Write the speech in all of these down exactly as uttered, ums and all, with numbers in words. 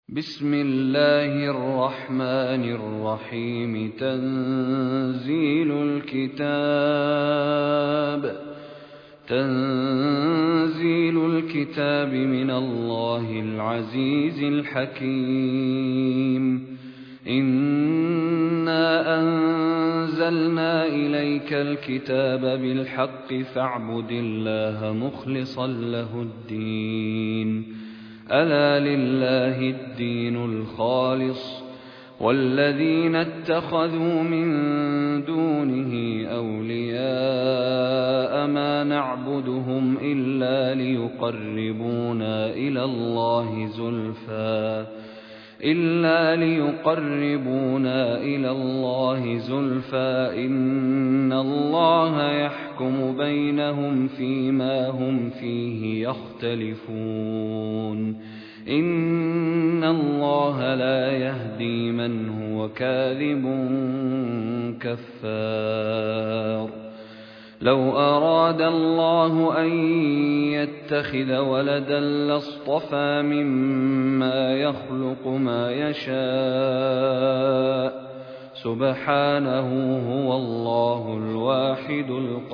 بسم الله الرحمن الرحيم تنزيل الكتاب تنزيل الكتاب من الله العزيز الحكيم. إنا أنزلنا إليك الكتاب بالحق فاعبد الله مخلصا له الدين. ألا لله الدين الخالص والذين اتخذوا من دونه أولياء ما نعبدهم إلا ليقربونا إلى الله زلفى إلا ليقربونا إلى الله زلفى إن الله يحكم بينهم فيما هم فيه يختلفون. إن الله لا يهدي من هو كاذب كفار. لو أراد الله أن يتخذ ولدا لاصطفى مما يخلق ما يشاء سبحانه هو الله الواحد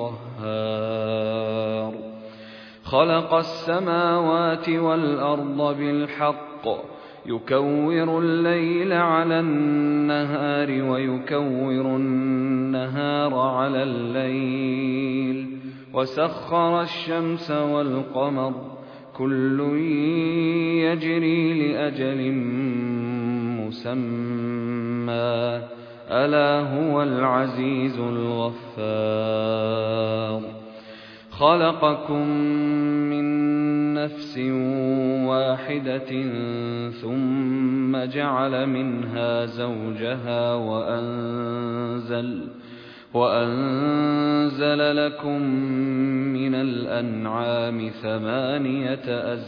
القهار. خلق السماوات والأرض بالحق يكور الليل على النهار ويكور النهار على الليل وسخر الشمس والقمر كل يجري لأجل مسمى ألا هو العزيز الغفار. خلقكم من نفس واحدة ثم جعل منها زوجها وأنزل, وأنزل لكم من الأنعام ثمانية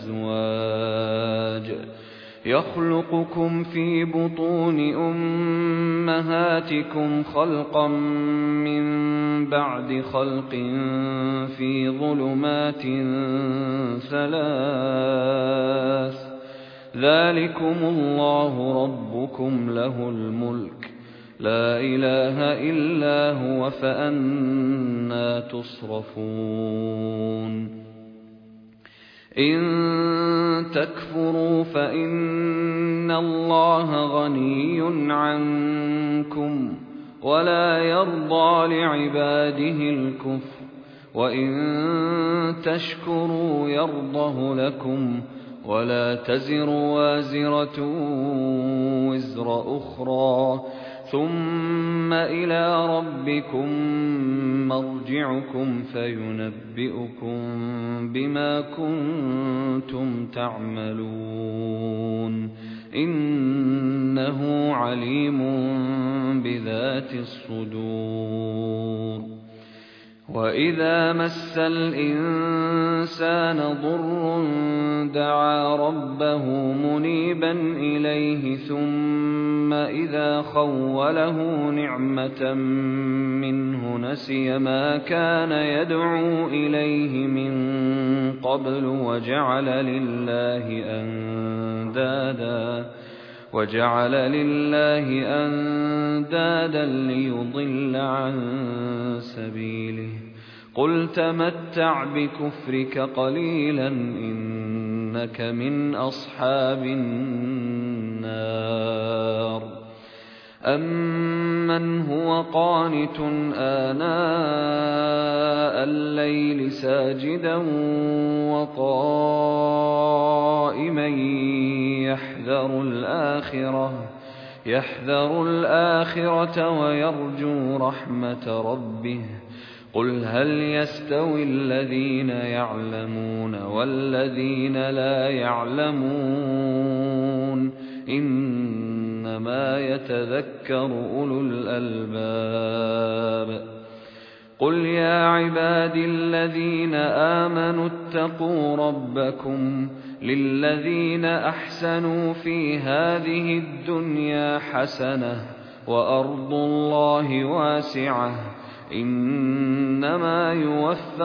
أزواج يخلقكم في بطون أمهاتكم خلقا من بعد خلق في ظلمات ثلاث ذلكم الله ربكم له الملك لا إله إلا هو فأنى تصرفون. إن تكفروا فإن الله غني عنكم ولا يرضى لعباده الكفر وإن تشكروا يرضه لكم ولا تزر وازرة وزر أخرى ثم إلى ربكم مرجعكم فينبئكم بما كنتم تعملون إنه عليم بذات الصدور. وإذا مس الإنسان ضر دعا ربه منيبا إليه ثم إذا خوله نعمة منه نسي ما كان يدعو إليه من قبل وجعل لله أندادا وجعل لله أندادا ليضل عن سبيله. قل تمتع بكفرك قليلا إنك من أصحاب النار. أمن هو قانت آناء الليل ساجدا وقائما يحذر الآخرة يحذر الآخرة ويرجو رحمة ربه. قل هل يستوي الذين يعلمون والذين لا يعلمون إنما يتذكر أولو الألباب. قل يا عبادي الذين آمنوا اتقوا ربكم للذين أحسنوا في هذه الدنيا حسنة وأرض الله واسعة إنما يوفى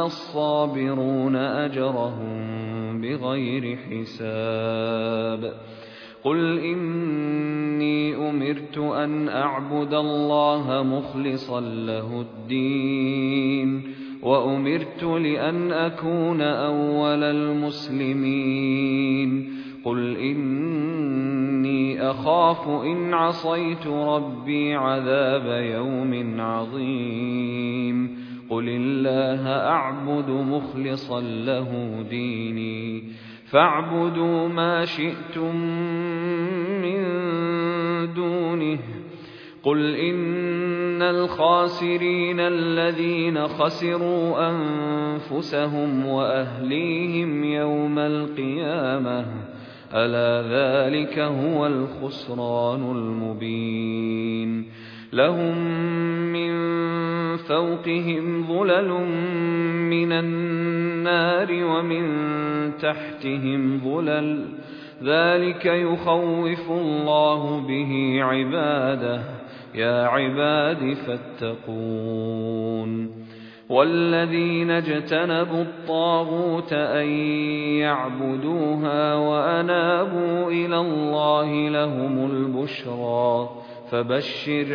الصابرون أجرهم بغير حساب. قل إني أمرت أن أعبد الله مخلصا له الدين وأمرت لأن أكون أول المسلمين قل إني أخاف إن عصيت ربي عذاب يوم عظيم قل الله أعبد مخلصا له ديني فاعبدوا ما شئتم من دونه قل إن الخاسرين الذين خسروا أنفسهم وأهليهم يوم القيامة ألا ذلك هو الخسران المبين لهم من فوقهم ظلل من النار ومن تحتهم ظلل ذلك يخوف الله به عباده يا عباد فاتقون والذين اجتنبوا الطاغوت أن يعبدوها وأنابوا إلى الله لهم البشرى فبشر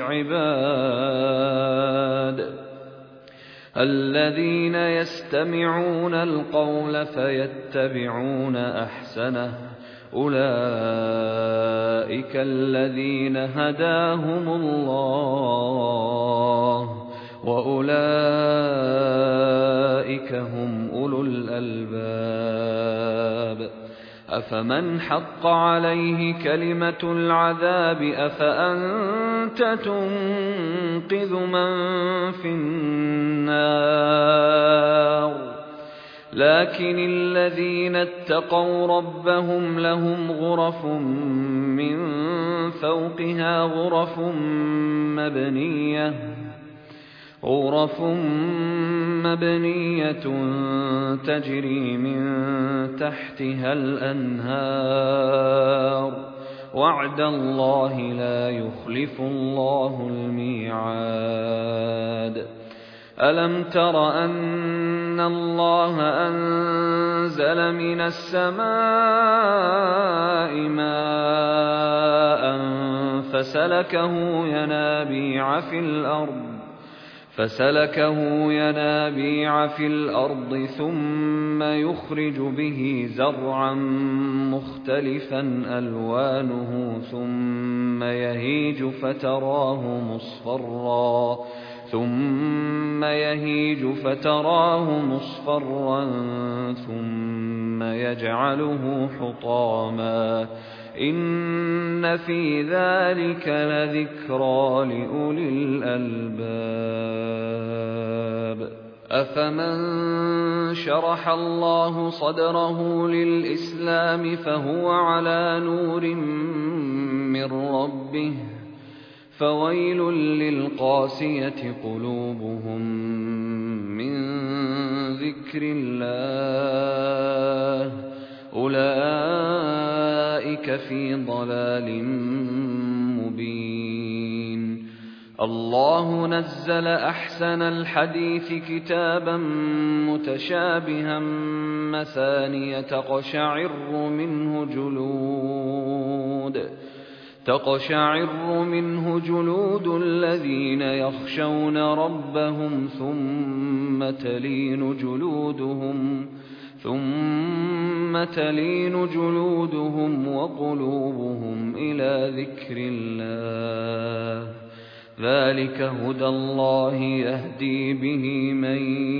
عباد الذين يستمعون القول فيتبعون أحسنه أولئك الذين هداهم الله وأولئك هم أولو الألباب أفمن حق عليه كلمة العذاب أفأنت تنقذ من في النار لكن الذين اتقوا ربهم لهم غرف من فوقها غرف مبنية غرف مبنية تجري من تحتها الأنهار وعد الله لا يخلف الله الميعاد ألم تر أن الله أنزل من السماء ماء فسلكه ينابيع في الأرض فسلكه ينابيع في الأرض ثم يخرج به زرعا مختلفا ألوانه ثم يهيج فتراه مصفرا ثم يهيج فتراه مصفرا ثم يجعله حطاما إن في ذلك لذكرى لأولي الألباب أفمن شرح الله صدره للإسلام فهو على نور من ربه فويل للقاسية قلوبهم من ذكر الله أولئك في ضلال مبين الله نزل أحسن الحديث كتابا متشابها مثانية تقشعر منه جلود تقشعر منه جلود الذين يخشون ربهم ثم تلين جلودهم ثم تلين جلودهم وقلوبهم إلى ذكر الله ذلك هدى الله يهدي به من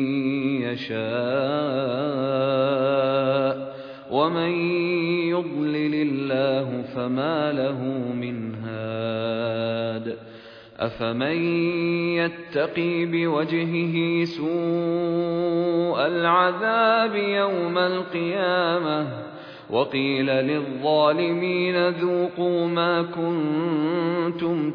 يشاء ومن يضلل الله فما له من هاد أفمن يتقي بوجهه سوء العذاب يوم القيامة وقيل للظالمين ذوقوا ما كنتم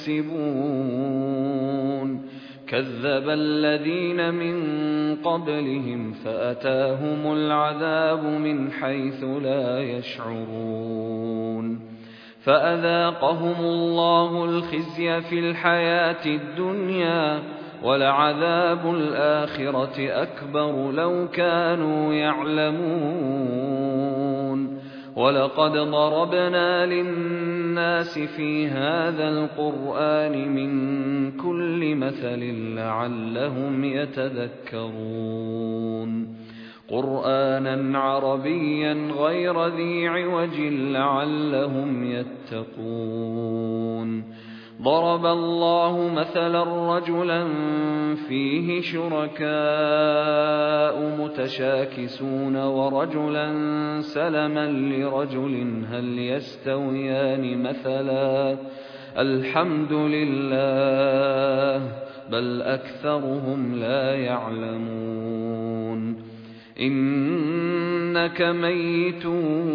تكسبون كذب الذين من قبلهم فأتاهم العذاب من حيث لا يشعرون فأذاقهم الله الخزي في الحياة الدنيا ولعذاب الآخرة أكبر لو كانوا يعلمون وَلَقَدْ ضَرَبْنَا لِلنَّاسِ فِي هَذَا الْقُرْآنِ مِنْ كُلِّ مَثَلٍ لَعَلَّهُمْ يَتَذَكَّرُونَ قُرْآنًا عَرَبِيًّا غَيْرَ ذِي عِوَجٍ لَعَلَّهُمْ يَتَّقُونَ ضَرَبَ اللَّهُ مَثَلًا رَجُلًا فِيهِ شُرَكَاءُ مُتَشَاكِسُونَ وَرَجُلًا سَلَمًا لِرَجُلٍ هَلْ يَسْتَوِيَانِ مَثَلًا الْحَمْدُ لِلَّهِ بَلْ أَكْثَرُهُمْ لَا يَعْلَمُونَ إِنَّكَ مَيِّتٌ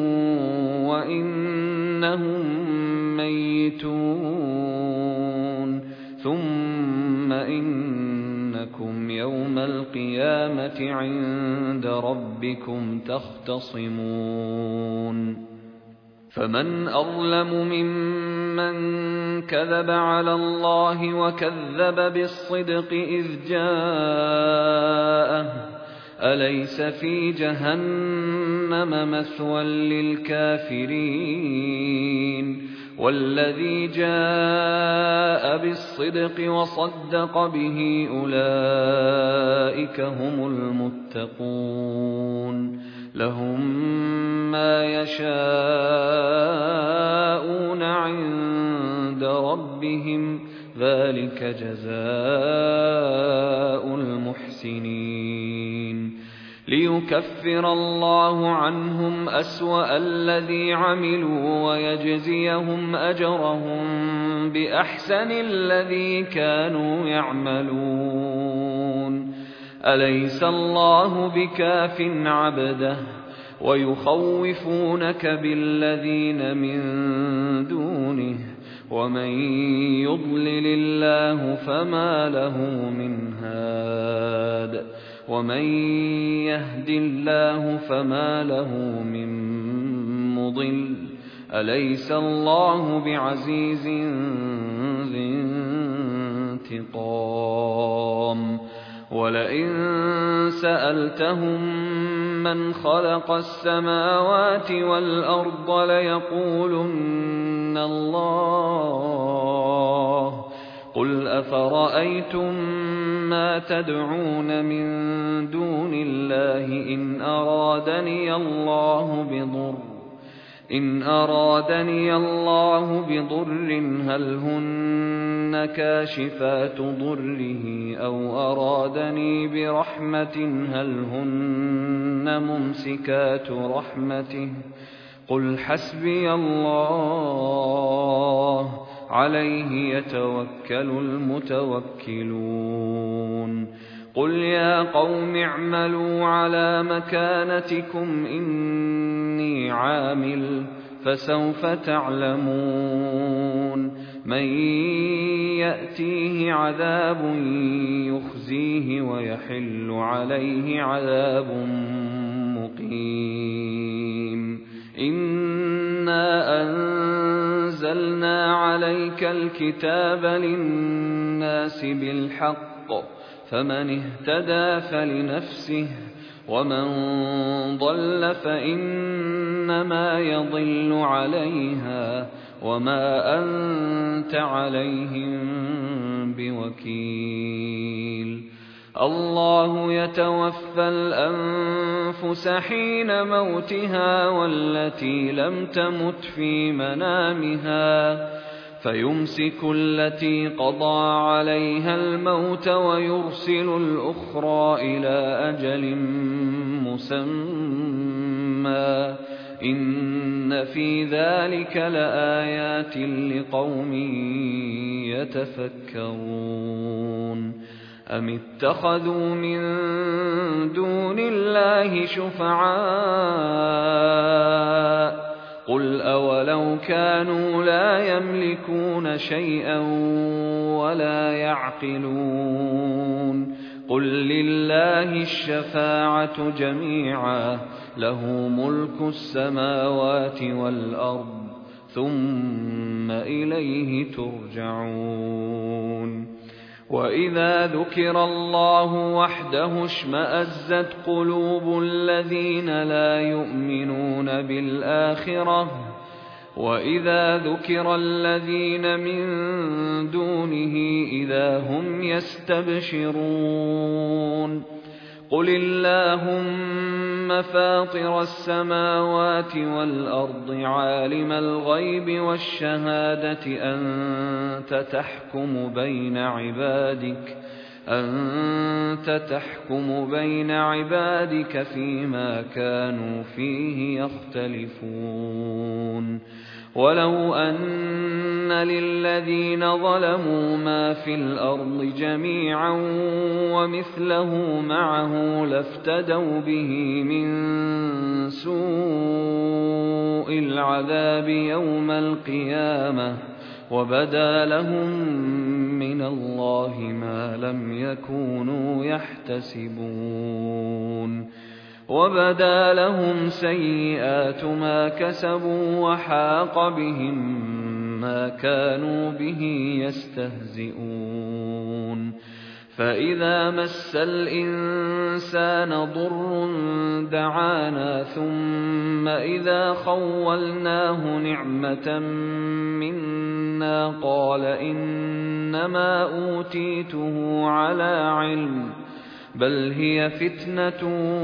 وَإِنَّهُم مَّيِّتُونَ ثُمَّ إِنَّكُمْ يَوْمَ الْقِيَامَةِ عِندَ رَبِّكُمْ تَخْتَصِمُونَ فَمَنْ أَظْلَمُ مِمَّن كَذَبَ عَلَى اللَّهِ وَكَذَّبَ بِالصِّدْقِ إِذْ جَاءَهُ أَلَيْسَ فِي جَهَنَّمَ مَثْوًى لِّلْكَافِرِينَ وَالَّذِي جَاءَ بِالصِّدْقِ وَصَدَّقَ بِهِ أُولَئِكَ هُمُ الْمُتَّقُونَ لَهُم مَّا يَشَاءُونَ عِندَ رَبِّهِمْ ذَلِكَ جَزَاءُ الْمُحْسِنِينَ لِيُكَفِّرَ اللَّهُ عَنْهُمْ أَسْوَأَ الَّذِي عَمِلُوا وَيَجْزِيَهُمْ أَجْرَهُم بِأَحْسَنِ الَّذِي كَانُوا يَعْمَلُونَ أَلَيْسَ اللَّهُ بِكَافٍ عَبْدَهُ وَيُخَوِّفُونَكَ بِالَّذِينَ مِن دُونِهِ وَمَن يُضْلِلِ اللَّهُ فَمَا لَهُ مِنْ هَادٍ وَمَن يَهْدِ اللَّهُ فَمَا لَهُ مِن مُّضِلٍّ أَلَيْسَ اللَّهُ بِعَزِيزٍ ذِي انتِقَامٍ وَلَئِن سَأَلْتَهُم مَّنْ خَلَقَ السَّمَاوَاتِ وَالْأَرْضَ لَيَقُولُنَّ اللَّهُ قُلْ أَفَرَأَيْتُم مَّا تَدْعُونَ مِن دُونِ اللَّهِ إِنْ أَرَادَنِيَ اللَّهُ بِضُرٍّ إِنْ أَرَادَنِيَ اللَّهُ بِضُرٍّ هَلْ هُنَّ كَاشِفَاتُ ضُرِّهِ أَوْ أَرَادَنِي بِرَحْمَةٍ هَلْ هُنَّ مُمْسِكَاتُ رَحْمَتِهِ قُلْ حَسْبِيَ اللَّهُ عَلَيْهِ يَتَوَكَّلُ الْمُتَوَكِّلُونَ قُلْ يَا قَوْمِ اعْمَلُوا عَلَىٰ مَكَانَتِكُمْ إِنِّي عَامِلٌ فَسَوْفَ تَعْلَمُونَ مَن يَأْتِيهِ عَذَابٌ يُخْزِيهِ وَيَحِلُّ عَلَيْهِ عَذَابٌ مُّقِيمٌ إِنَّا أَنزَلْنَا عَلَيْكَ الْكِتَابَ لِلنَّاسِ بِالْحَقِّ فَمَنِ اهْتَدَىٰ فَلِنَفْسِهِ وَمَن ضَلَّ فَإِنَّمَا يَضِلُّ عَلَيْهَا وَمَا أَنتَ عَلَيْهِم بِوَكِيلٍ اللَّهُ يَتَوَفَّى الْأَنفُسَ حِينَ مَوْتِهَا وَالَّتِي لَمْ تَمُتْ فِي مَنَامِهَا فَيُمْسِكُ الَّتِي قَضَىٰ عَلَيْهَا الْمَوْتَ وَيُرْسِلُ الْأُخْرَىٰ إِلَىٰ أَجَلٍ مُّسَمًّى إِنَّ فِي ذَٰلِكَ لَآيَاتٍ لِّقَوْمٍ يَتَفَكَّرُونَ أَمِ اتَّخَذُوا مِن دُونِ اللَّهِ شُفَعَاءَ قُلْ أَوَلَوْ كَانُوا لَا يَمْلِكُونَ شَيْئًا وَلَا يَعْقِلُونَ قُل لِّلَّهِ الشَّفَاعَةُ جَمِيعًا لَّهُ مُلْكُ السَّمَاوَاتِ وَالْأَرْضِ ثُمَّ إِلَيْهِ تُرْجَعُونَ وإذا ذكر الله وحده اشمأزت قلوب الذين لا يؤمنون بالآخرة وإذا ذكر الذين من دونه إذا هم يستبشرون قل اللهم فاطر السماوات والأرض عالم الغيب والشهادة أنت تحكم بين عبادك أنت تحكم بين عبادك فيما كانوا فيه يختلفون ولو أن للذين ظلموا ما في الأرض جميعا ومثله معه لافتدوا به من سوء العذاب يوم القيامة وبدا لهم من الله ما لم يكونوا يحتسبون وبدا لهم سيئات ما كسبوا وحاق بهم ما كانوا به يستهزئون فإذا مس الإنسان ضر دعانا ثم إذا خولناه نعمة منا قال إنما أوتيته على علم بل هي فتنة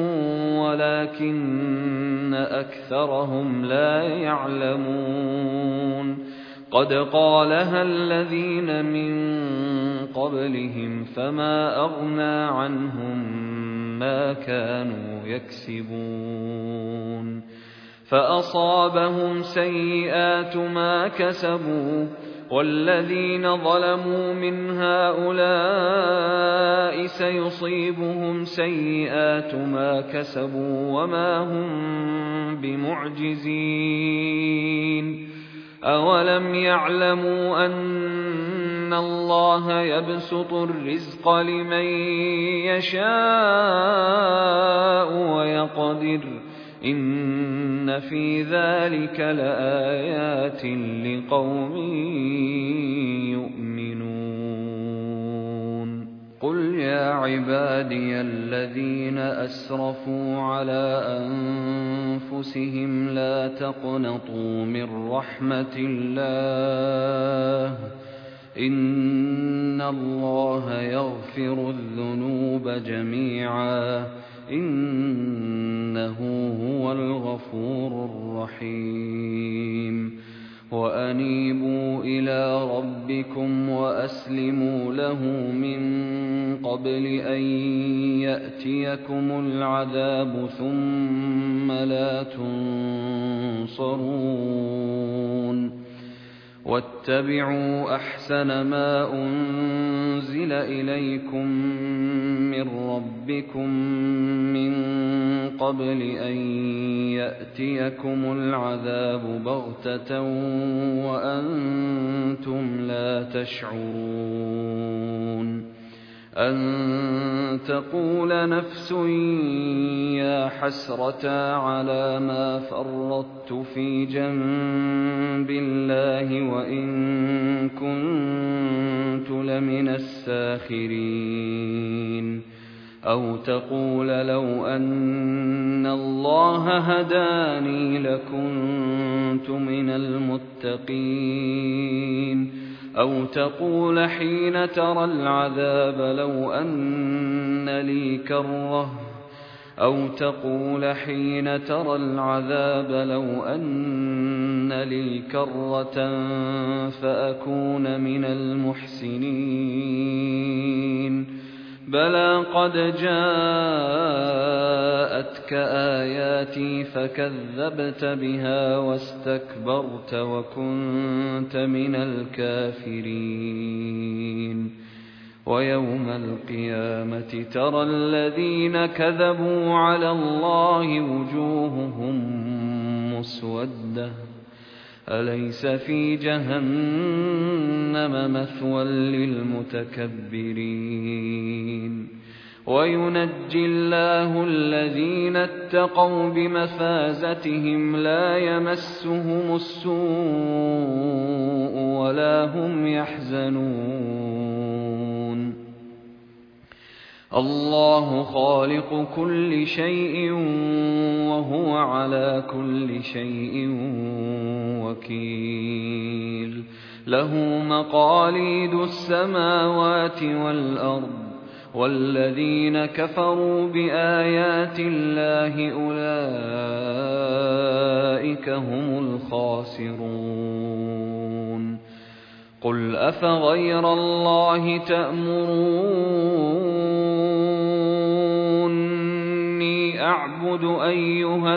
ولكن أكثرهم لا يعلمون قد قالها الذين من قبلهم فما أغنى عنهم ما كانوا يكسبون فأصابهم سيئات ما كسبوا والذين ظلموا من هؤلاء سيصيبهم سيئات ما كسبوا وما هم بمعجزين أولم يعلموا أن الله يبسط الرزق لمن يشاء ويقدر إن في ذلك لآيات لقوم يؤمنون قل يا عبادي الذين أسرفوا على أنفسهم لا تقنطوا من رحمة الله إن الله يغفر الذنوب جميعا إنه هو الغفور الرحيم وأنيبوا إلى ربكم وأسلموا له من قبل أن يأتيكم العذاب ثم لا تنصرون واتبعوا أحسن ما أنزل إليكم من ربكم من قبل أن يأتيكم العذاب بغتة وأنتم لا تشعرون أن تقول نفس يا حسرة على ما فرطت في جنب الله وإن كنت لمن الساخرين أو تقول لو أن الله هداني لكنت من المتقين أو تقول حين ترى العذاب لو أن لي كرة أو تقول حين ترى العذاب لو أن لي كرة فأكون من المحسنين بلى قد جاءتك آياتي فكذبت بها واستكبرت وكنت من الكافرين ويوم القيامة ترى الذين كذبوا على الله وجوههم مسودة أليس في جهنم مثوى للمتكبرين وينجي الله الذين اتقوا بمفازتهم لا يمسهم السوء ولا هم يحزنون الله خالق كل شيء وهو على كل شيء وكيل له مقاليد السماوات والأرض والذين كفروا بآيات الله أولئك هم الخاسرون قل أفغير الله تأمروني أعبد أيها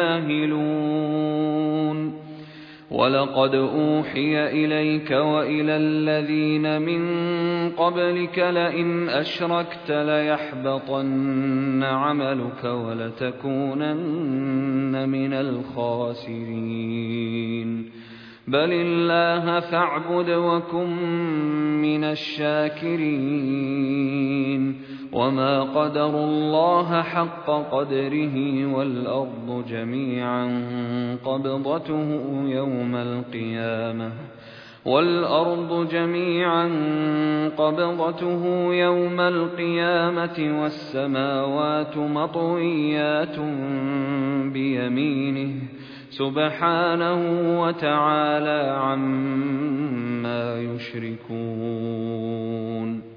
الجاهلون ولقد أوحي إليك وإلى الذين من قبلك لئن أشركت ليحبطن عملك ولتكونن من الخاسرين بل الله فاعبد وكن من الشاكرين وما قدروا الله حق قدره والأرض جميعا قبضته يوم القيامة والأرض جميعا قبضته يوم القيامة والسماوات مطويات بيمينه سبحانه وتعالى عما يشركون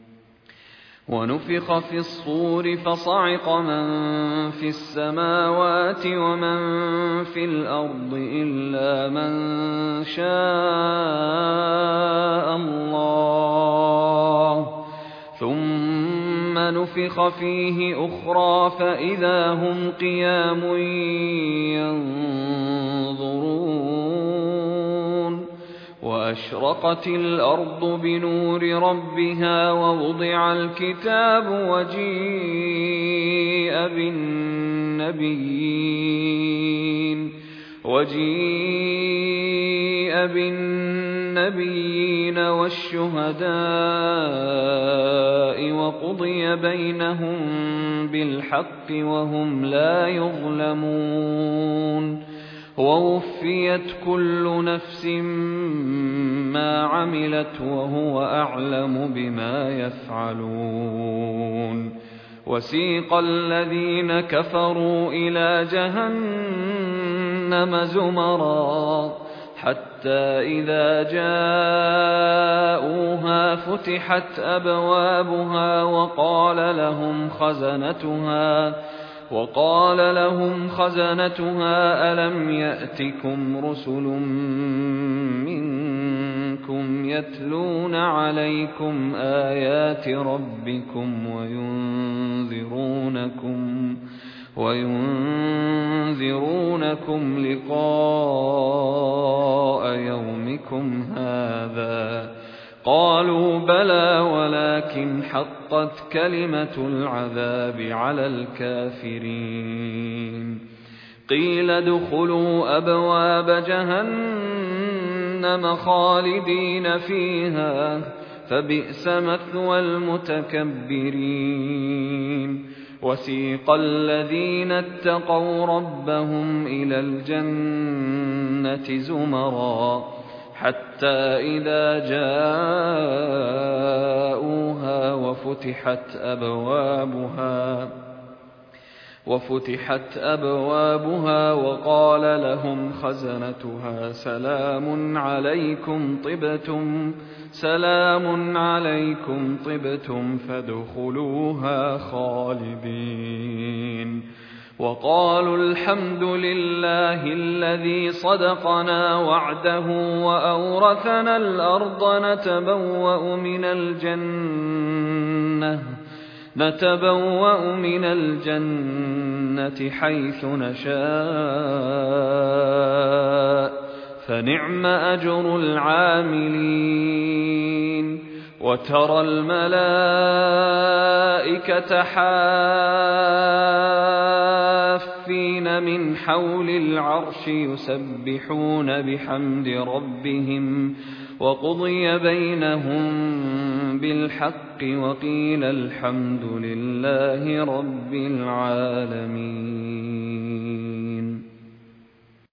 ونفخ في الصور فصعق من في السماوات ومن في الأرض إلا من شاء الله ثم نفخ فيه أخرى فإذا هم قيام ينظرون وأشرقت الأرض بنور ربها ووضع الكتاب وجيء بالنبيين وجيء بالنبيين والشهداء وقضي بينهم بالحق وهم لا يظلمون ووفيت كل نفس ما عملت وهو أعلم بما يفعلون وسيق الذين كفروا إلى جهنم زمرا حتى إذا جاءوها فتحت أبوابها وقال لهم خزنتها وقال لهم خزنتها ألم يأتكم رسل منكم يتلون عليكم آيات ربكم وينذرونكم وينذرونكم لقاء يومكم هذا قالوا بلى ولكن حقت كلمة العذاب على الكافرين قيل ادخلوا أبواب جهنم خالدين فيها فبئس مثوى المتكبرين وسيق الذين اتقوا ربهم إلى الجنة زمرا حتى إذا جاءوها وفتحت أبوابها وفتحت أبوابها وقال لهم خزنتها سلام عليكم طبتم سلام عليكم طبتم فادخلوها خالدين وقالوا الحمد لله الذي صدقنا وعده وأورثنا الأرض نتبوأ من الجنة نتبوأ من الجنة حيث نشاء فنعم أجر العاملين وترى الملائكة حافين من حول العرش يسبحون بحمد ربهم وقضي بينهم بالحق وقيل الحمد لله رب العالمين.